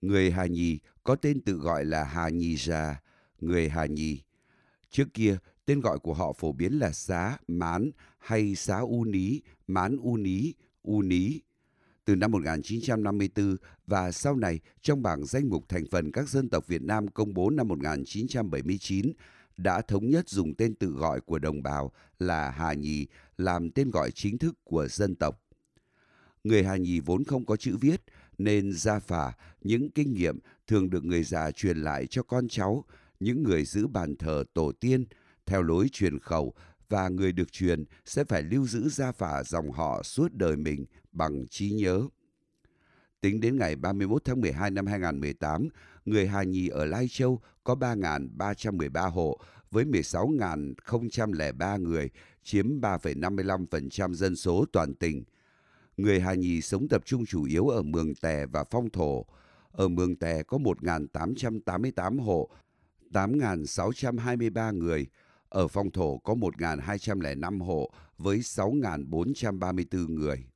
Người Hà Nhì có tên tự gọi là Hà Nhì Già, người Hà Nhì. Trước kia, tên gọi của họ phổ biến là Xá, Mán hay Xá U Ní, Mán U Ní, U Ní. Từ năm 1954 và sau này trong bảng danh mục thành phần các dân tộc Việt Nam công bố năm 1979 đã thống nhất dùng tên tự gọi của đồng bào là Hà Nhì làm tên gọi chính thức của dân tộc. Người Hà Nhì vốn không có chữ viết nên gia phả, những kinh nghiệm thường được người già truyền lại cho con cháu, những người giữ bàn thờ tổ tiên theo lối truyền khẩu, và người được truyền sẽ phải lưu giữ gia phả dòng họ suốt đời mình bằng trí nhớ. Tính đến ngày 31 tháng 12 năm 2018, người Hà Nhì ở Lai Châu có 3.313 hộ với 16.003 người, chiếm 3,55% dân số toàn tỉnh. Người Hà Nhì sống tập trung chủ yếu ở Mường Tè và Phong Thổ. Ở Mường Tè có 1.888 hộ, 8.623 người. Ở Phong Thổ có 1.205 hộ với 6.434 người.